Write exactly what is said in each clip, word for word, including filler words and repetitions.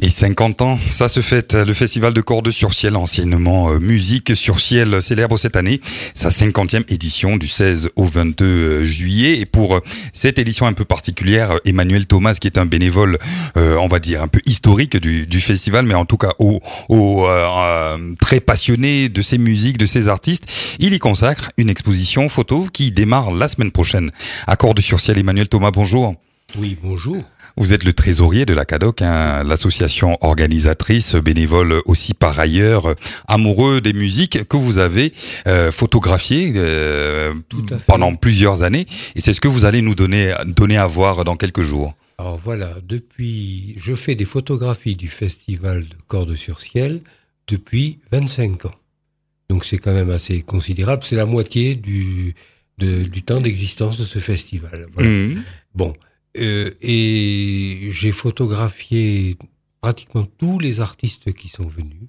Et cinquante ans, ça se fête. Le festival de Cordes sur Ciel, anciennement euh, Musique sur Ciel, célèbre cette année sa cinquantième édition du seize au vingt-deux juillet. Et pour euh, cette édition un peu particulière, Emmanuel Thomas, qui est un bénévole, euh, on va dire un peu historique du, du festival, mais en tout cas au, au euh, euh, très passionné de ces musiques, de ces artistes, il y consacre une exposition photo qui démarre la semaine prochaine à Cordes sur Ciel. Emmanuel Thomas, bonjour. Oui, bonjour. Vous êtes le trésorier de la CADOC, hein, l'association organisatrice, bénévole aussi par ailleurs, amoureux des musiques que vous avez euh, photographiées euh, pendant plusieurs années. Et c'est ce que vous allez nous donner, donner à voir dans quelques jours. Alors voilà, depuis, je fais des photographies du festival de Cordes sur Ciel depuis vingt-cinq ans. Donc c'est quand même assez considérable. C'est la moitié du, de, du temps d'existence de ce festival. Voilà. Mmh. Bon. Euh, et j'ai photographié pratiquement tous les artistes qui sont venus.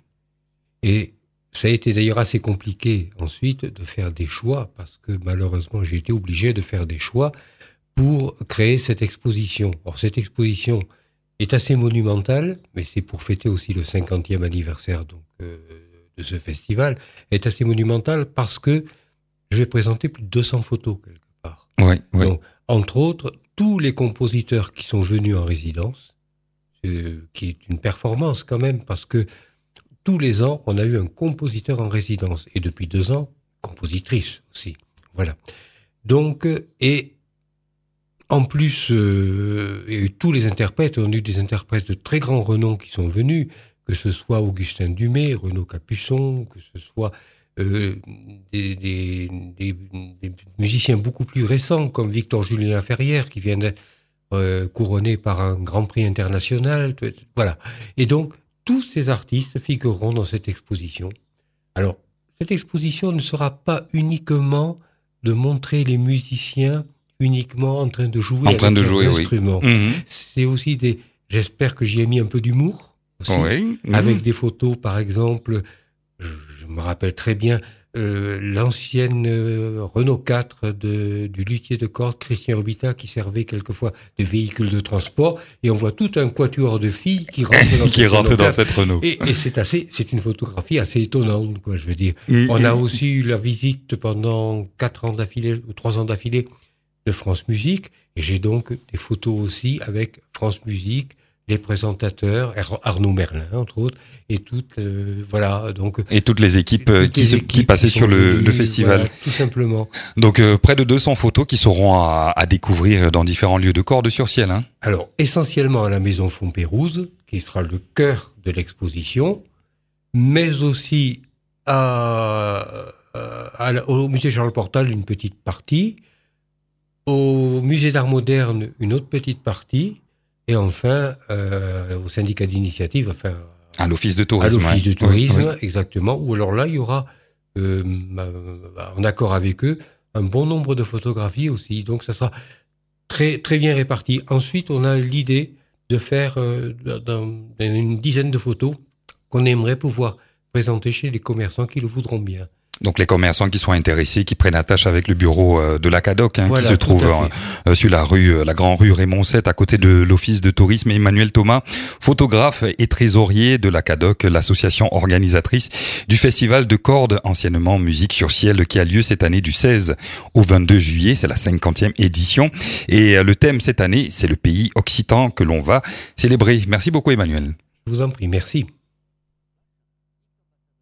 Et ça a été d'ailleurs assez compliqué ensuite de faire des choix, parce que malheureusement j'ai été obligé de faire des choix pour créer cette exposition. Or cette exposition est assez monumentale, mais c'est pour fêter aussi le cinquantième anniversaire donc, euh, de ce festival. Elle est assez monumentale parce que je vais présenter plus de deux cents photos quelque part. Oui, oui. Donc, entre autres, tous les compositeurs qui sont venus en résidence, euh, qui est une performance quand même, parce que tous les ans, on a eu un compositeur en résidence. Et depuis deux ans, compositrice aussi. Voilà. Donc, et en plus, euh, et tous les interprètes, on a eu des interprètes de très grand renom qui sont venus, que ce soit Augustin Dumay, Renaud Capuçon, que ce soit... Euh, des, des, des, des musiciens beaucoup plus récents comme Victor Julien Laferrière qui vient d'être euh, couronné par un grand prix international, voilà. Et donc tous ces artistes figureront dans cette exposition. Alors cette exposition ne sera pas uniquement de montrer les musiciens uniquement en train de jouer en train avec de jouer, leurs instruments. Oui. Mmh. C'est aussi des. J'espère que j'y ai mis un peu d'humour aussi, oui. Mmh. avec des photos par exemple. Je, je me rappelle très bien euh, l'ancienne euh, Renault quatre de, du luthier de cordes Christian Orbita qui servait quelquefois de véhicule de transport, et on voit tout un quatuor de filles qui rentrent dans, qui cette, rentre Renault dans cette Renault. Et, et c'est assez, c'est une photographie assez étonnante, quoi. Je veux dire, mmh, on a mmh. aussi eu la visite pendant quatre ans d'affilée ou trois ans d'affilée de France Musique, et j'ai donc des photos aussi avec France Musique. Les présentateurs, Arnaud Merlin, entre autres, et toutes, euh, voilà, donc. Et toutes les équipes, toutes qui, les équipes qui passaient qui sur le, venues, le festival. Voilà, tout simplement. Donc, euh, près de deux cents photos qui seront à, à découvrir dans différents lieux de Cordes sur Ciel, hein. Alors, essentiellement à la Maison Fontpérouse, qui sera le cœur de l'exposition, mais aussi à, à, au musée Charles Portal, une petite partie, au musée d'art moderne, une autre petite partie, et enfin, euh, au syndicat d'initiative, enfin... À l'office de tourisme. À l'office ouais. de tourisme, oui, oui. exactement. Ou alors là, il y aura, euh, en accord avec eux, un bon nombre de photographies aussi. Donc, ça sera très, très bien réparti. Ensuite, on a l'idée de faire euh, dans, dans une dizaine de photos qu'on aimerait pouvoir présenter chez les commerçants qui le voudront bien. Donc les commerçants qui sont intéressés, qui prennent attache avec le bureau euh, de la CADOC, hein, voilà, qui se trouve euh, sur la rue, euh, la grande rue Raymond sept, à côté de l'office de tourisme. Emmanuel Thomas, photographe et trésorier de la CADOC, l'association organisatrice du festival de Cordes, anciennement Musique sur Ciel, qui a lieu cette année du seize au vingt-deux juillet. C'est la cinquantième édition. Et euh, le thème cette année, c'est le pays occitan que l'on va célébrer. Merci beaucoup Emmanuel. Je vous en prie, merci.